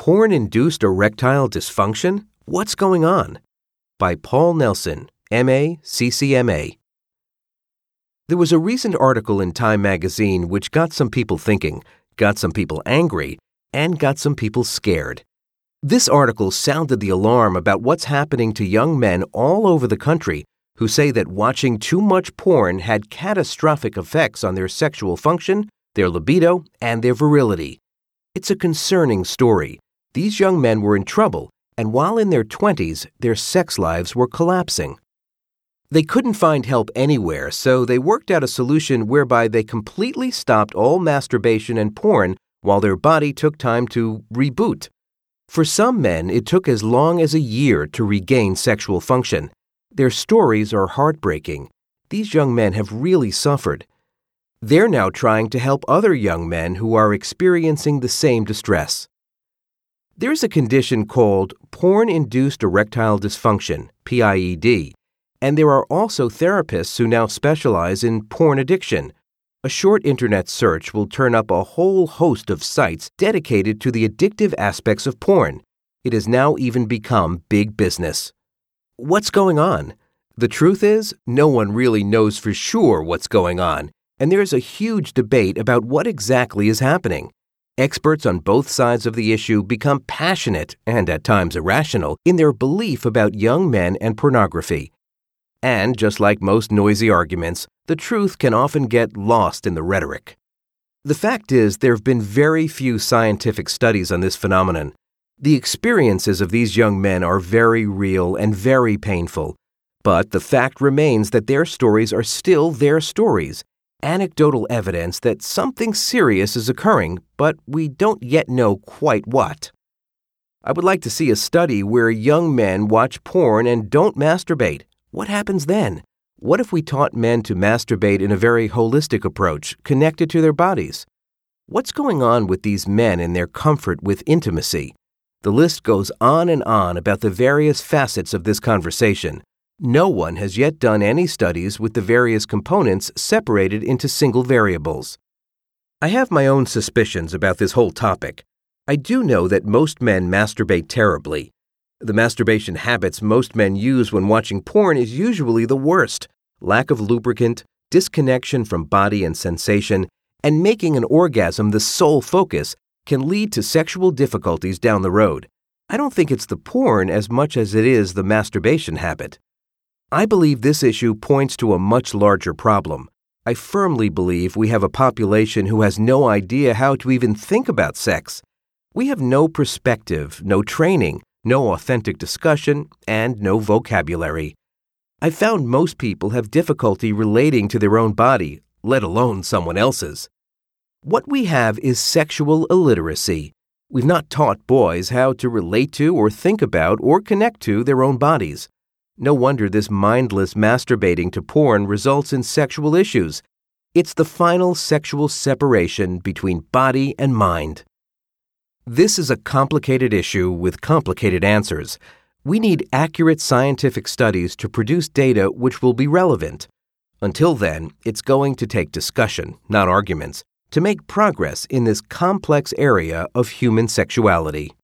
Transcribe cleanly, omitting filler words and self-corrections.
Porn-Induced Erectile Dysfunction? What's Going On? By Paul Nelson, M.A., CCMA. There was a recent article in Time magazine which got some people thinking, got some people angry, and got some people scared. This article sounded the alarm about what's happening to young men all over the country who say that watching too much porn had catastrophic effects on their sexual function, their libido, and their virility. It's a concerning story. These young men were in trouble, and while in their 20s, their sex lives were collapsing. They couldn't find help anywhere, so they worked out a solution whereby they completely stopped all masturbation and porn while their body took time to reboot. For some men, it took as long as a year to regain sexual function. Their stories are heartbreaking. These young men have really suffered. They're now trying to help other young men who are experiencing the same distress. There's a condition called porn-induced erectile dysfunction, PIED, and there are also therapists who now specialize in porn addiction. A short internet search will turn up a whole host of sites dedicated to the addictive aspects of porn. It has now even become big business. What's going on? The truth is, no one really knows for sure what's going on, and there's a huge debate about what exactly is happening. Experts on both sides of the issue become passionate and at times irrational in their belief about young men and pornography. And just like most noisy arguments, the truth can often get lost in the rhetoric. The fact is, there have been very few scientific studies on this phenomenon. The experiences of these young men are very real and very painful, but the fact remains that their stories are still their stories, anecdotal evidence that something serious is occurring, but we don't yet know quite what. I would like to see a study where young men watch porn and don't masturbate. What happens then? What if we taught men to masturbate in a very holistic approach, connected to their bodies? What's going on with these men and their comfort with intimacy? The list goes on and on about the various facets of this conversation. No one has yet done any studies with the various components separated into single variables. I have my own suspicions about this whole topic. I do know that most men masturbate terribly. The masturbation habits most men use when watching porn is usually the worst: lack of lubricant, disconnection from body and sensation, and making an orgasm the sole focus can lead to sexual difficulties down the road. I don't think it's the porn as much as it is the masturbation habit. I believe this issue points to a much larger problem. I firmly believe we have a population who has no idea how to even think about sex. We have no perspective, no training, no authentic discussion, and no vocabulary. I found most people have difficulty relating to their own body, let alone someone else's. What we have is sexual illiteracy. We've not taught boys how to relate to or think about or connect to their own bodies. No wonder this mindless masturbating to porn results in sexual issues. It's the final sexual separation between body and mind. This is a complicated issue with complicated answers. We need accurate scientific studies to produce data which will be relevant. Until then, it's going to take discussion, not arguments, to make progress in this complex area of human sexuality.